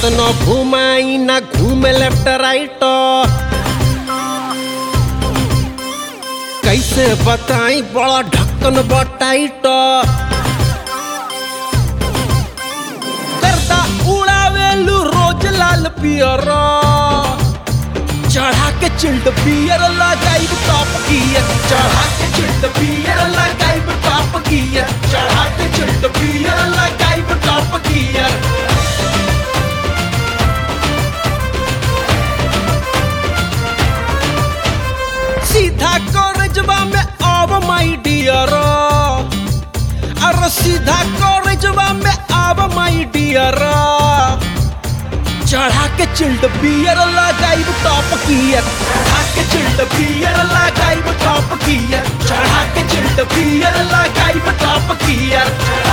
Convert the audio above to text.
केतनो घुमाई ना घूमे लेफ्ट राइट। कैसे बताई बड़ा ढक्कन बटाइट। करता उड़ावेलू रोज लाल पियर। चढ़ा के चिल्ड पियर लगाइब टॉप गियर। चढ़ा के चिल्ड पियर लगाइब टॉप गियर। चढ़ा के चिल्ड पियर लगाइब टॉप गियर। सीधा कॉलेजवा में आव माई डियर। अरे सीधा कॉलेजवा में आव माई डियर। चढ़ा के चिल्ड बियर लगाइब टॉप गियर। चढ़ा के चिल्ड बियर लगाइब टॉप गियर। चढ़ा के चिल्ड बियर लगाइब टॉप गियर।